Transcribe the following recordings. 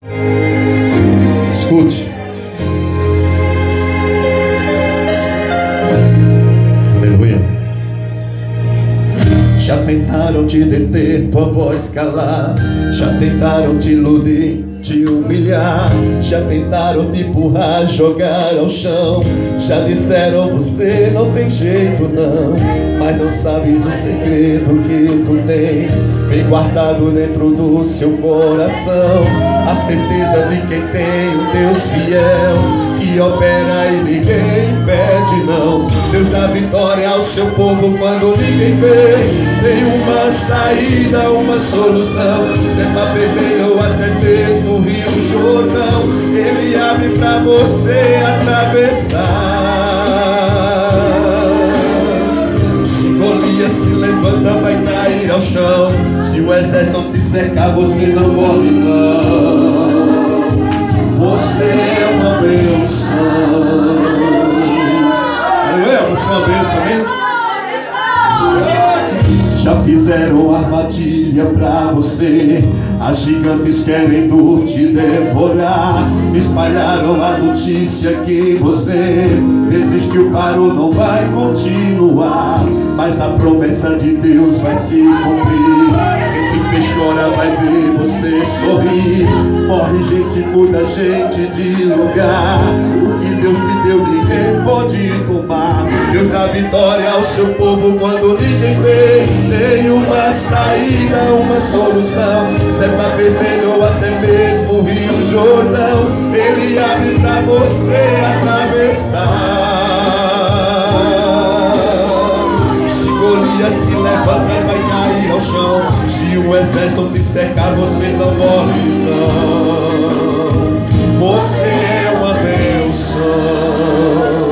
Escute. Aleluia. Já tentaram te deter, tua voz calar. Já tentaram te iludir, te humilhar. Já tentaram te empurrar, jogar ao chão. Já disseram você não tem jeito não. Mas não sabes o segredo que tu tens bem guardado dentro do seu coração. A certeza de quem tem um Deus fiel, que opera e ninguém impede não. Deus dá vitória ao seu povo quando ninguém vê. Tem uma saída, uma solução. Se é mar vermelho ou até mesmo o Rio Jordão, Ele abre pra você atravessar. Se Golias se levanta, vai cair ao chão. Se o exército não te cercar, você não morre não. Você é uma bênção. Aleluia, você é uma bênção, amém? Já fizeram armadilha pra você. As gigantes querendo te devorar. Espalharam a notícia que você desistiu, parou, não vai continuar. Mas a promessa de Deus vai se cumprir. Quem te fez chorar vai ver você sorrir. Morre gente, muda gente de lugar. O que Deus te deu ninguém pode tomar. Deus dá vitória ao seu povo quando ninguém vê. Tem uma saída, uma solução. Se é mar vermelho ou até mesmo o Rio Jordão, Ele abre pra você atravessar. Se Golias se levanta, vai cair ao chão. Se o exército te cercar, você não morre não. Você é uma bênção.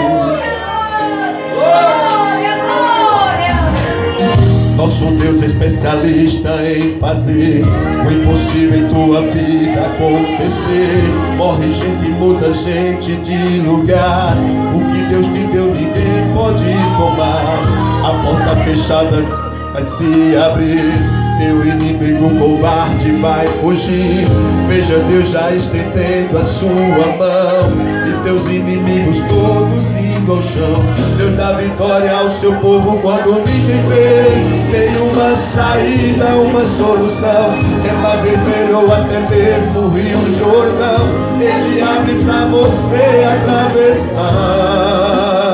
Nosso Deus é especialista em fazer o impossível em tua vida acontecer. Morre gente, muda gente de lugar. O que Deus te deu ninguém pode tomar. A porta fechada vai se abrir. Teu inimigo covarde vai fugir. Veja Deus já estendendo a sua mão e teus inimigos todos indo ao chão. Deus dá vitória ao seu povo quando ninguém vê. Tem uma saída, uma solução. Se é mar vermelho ou até mesmo o Rio Jordão, Ele abre pra você atravessar.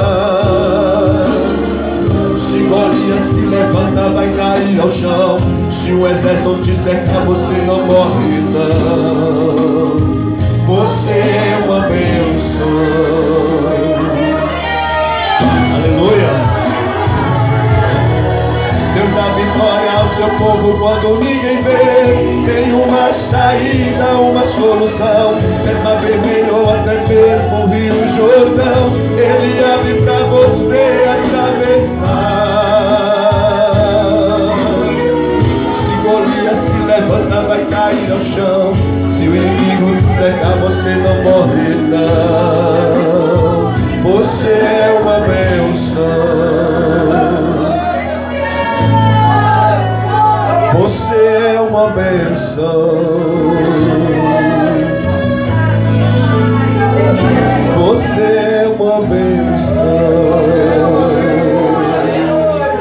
Se Golias se levanta, vai cair ao chão. Se o exército te cercar, você não morre não. Você é uma bênção. Aleluia. Deus dá vitória ao seu povo quando ninguém vê. Tem uma saída, uma solução. Se é mar vermelho ou até mesmo o Rio Jordão, Ele abre pra você atravessar. Se Golias se levanta, vai cair ao chão. Se o inimigo te cercar, você não morre não. Você é uma bênção. Você é uma bênção. Você é uma bênção.